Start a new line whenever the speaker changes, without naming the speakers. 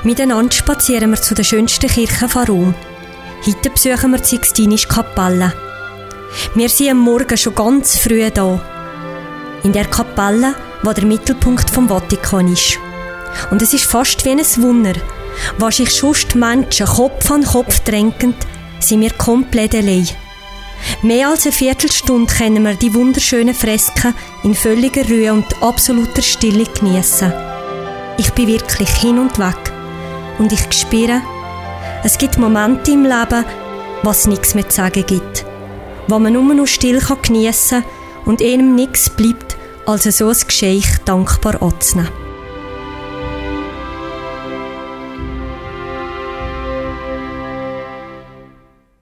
Miteinander spazieren wir zu der schönsten Kirche von Rom. Heute besuchen wir die Sixtinische Kapelle. Wir sind am Morgen schon ganz früh da. In der Kapelle, wo der Mittelpunkt vom Vatikan ist. Und es ist fast wie ein Wunder. Was sich sonst Menschen Kopf an Kopf drängen, sind wir komplett allein. Mehr als eine Viertelstunde können wir die wunderschönen Fresken in völliger Ruhe und absoluter Stille geniessen. Ich bin wirklich hin und weg. Und ich spüre, es gibt Momente im Leben, was nichts mehr zu sagen gibt. Wo man nur noch still geniessen kann und einem nichts bleibt, als so ein Geschenk dankbar anzunehmen.